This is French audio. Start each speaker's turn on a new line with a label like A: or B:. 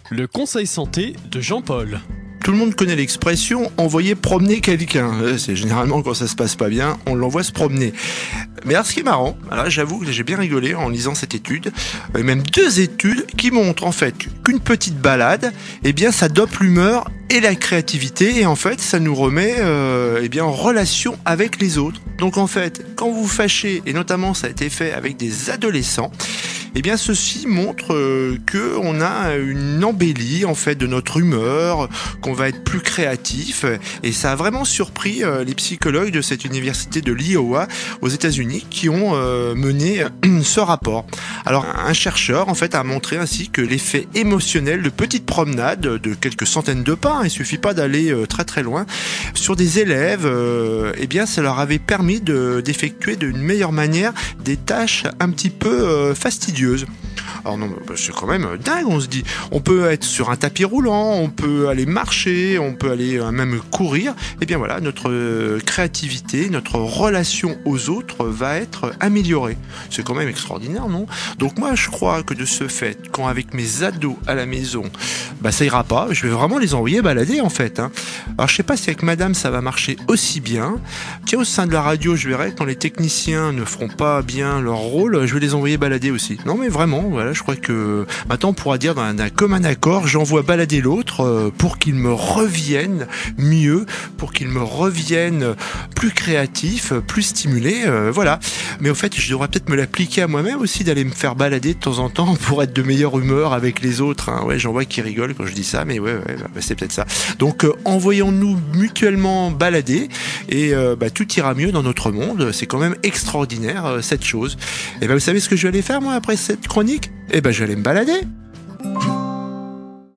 A: Le conseil santé de Jean-Paul.
B: Tout le monde connaît l'expression « envoyer promener quelqu'un ». C'est généralement quand ça se passe pas bien, on l'envoie se promener. Mais alors ce qui est marrant, alors j'avoue que j'ai bien rigolé en lisant cette étude, et même 2 études qui montrent en fait qu'une petite balade, eh bien ça dope l'humeur et la créativité, et en fait ça nous remet en relation avec les autres. Donc en fait, quand vous vous fâchez, et notamment ça a été fait avec des adolescents, eh bien ceci montre que on a une embellie en fait de notre humeur, qu'on va être plus créatif, et ça a vraiment surpris les psychologues de cette université de l'Iowa aux États-Unis qui ont mené ce rapport. Alors un chercheur en fait a montré ainsi que l'effet émotionnel de petites promenades de quelques centaines de pas, il suffit pas d'aller très très loin, sur des élèves, eh bien ça leur avait permis d'effectuer d'une meilleure manière des tâches un petit peu fastidieuses. Alors non, c'est quand même dingue, on se dit. On peut être sur un tapis roulant, on peut aller marcher, on peut aller même courir. Et bien voilà, notre créativité, notre relation aux autres va être améliorée. C'est quand même extraordinaire, non? Donc moi, je crois que de ce fait, quand avec mes ados à la maison, ça ira pas, je vais vraiment les envoyer balader en fait. Alors je sais pas si avec madame ça va marcher aussi bien. Tiens, au sein de la radio, je verrai quand les techniciens ne feront pas bien leur rôle, je vais les envoyer balader aussi. Non mais vraiment, voilà, je crois que maintenant on pourra dire d'un commun accord, j'envoie balader l'autre pour qu'il me revienne mieux, pour qu'il me revienne plus créatif, plus stimulé, voilà. Mais au fait, je devrais peut-être me l'appliquer à moi-même aussi, d'aller me faire balader de temps en temps pour être de meilleure humeur avec les autres. Ouais, j'en vois qui rigolent quand je dis ça, mais ouais, c'est peut-être ça. Donc envoyons-nous mutuellement balader et tout ira mieux dans notre monde. C'est quand même extraordinaire cette chose. Et vous savez ce que je vais aller faire moi après cette chronique? Je vais aller me balader.